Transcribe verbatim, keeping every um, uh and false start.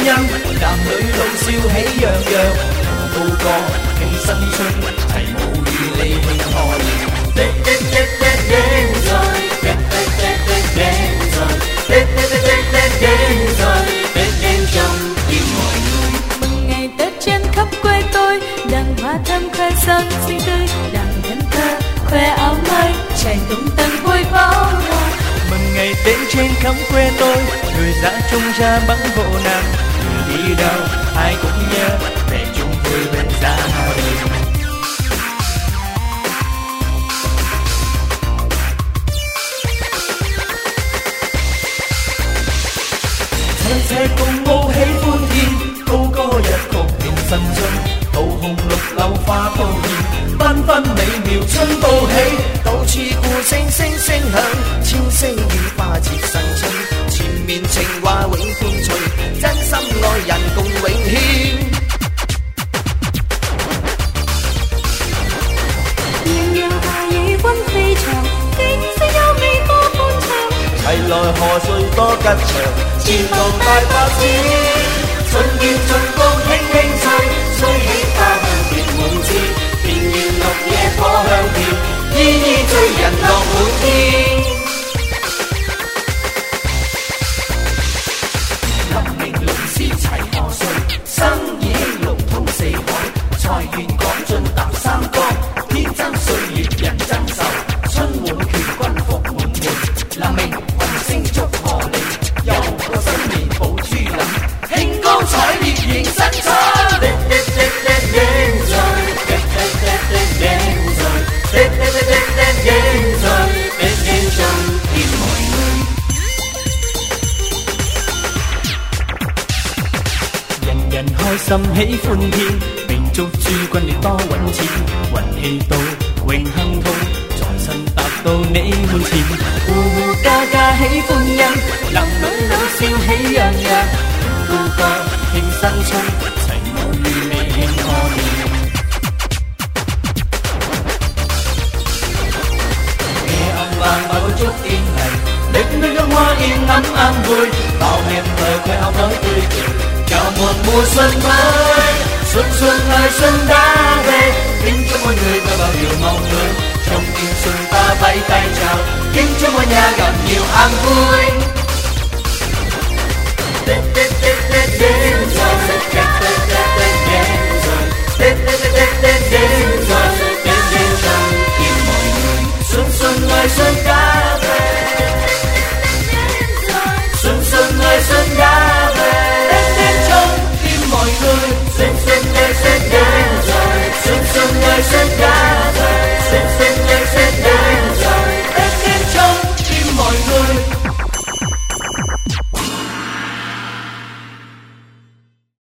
音，男女老少喜洋洋，高歌慶新春，齊舞與你慶賀年。的的的的現在，的的的的現在，的的的的的現在，的現在變愛侶。 mừng ngày Tết trên khắp quê tôi, đàn hoa thơm khoe sắc xinh tươi, đàn nhân thơ khoe áo mới, trẻ tung tăng vui pháo hoa. Mừng ngày Tết trên khắp quê tôi, người dã chung ra bắn bộ nam, người đi đâu ai cũng nhớ về chung vui bên gia đình. Xe xe cùng ô喜歡天，高歌一曲慶新春，桃紅綠柳花鋪現，繽紛美妙春報喜， 到處鼓聲聲聲響，千聲與花節新春，前面情話永歡脆，真心愛人共永牽。 豔陽下與君飛翔，景色優美多歡暢， 齊來賀歲多吉祥，前途大發展。春見盡高輕輕吹，吹起花香別滿枝，田園綠野頗香甜，依依追人樂滿天。林明龍獅齊賀歲，生意興隆通四海，財源廣進踏三江，天增歲月人增壽，春滿乾坤福滿門。林明雲聲祝賀你，又個新年抱豬林，興高采烈迎新春。的的的的現在，的的的的現在，的的的的的現在，的現在變愛侶。 人人開心喜歡天，並祝諸君你多揾錢，運氣到永亨通，財神達到你門前，戶戶家家喜歡欣，男女老少喜洋洋，高歌慶新春，齊舞與你慶賀年。夜暗晚埋個觸電泥，歷歷嘅花燕暗暗背，爆命來佢後台對調，有門沒信佢，信信係信打地，慶祝我người ta bao điều mong ước, trong tim xuân ta vẫy tay chào, kính chúc mọi nhà gặp nhiều an vui. Tết Tết Tết Tết đến rồi.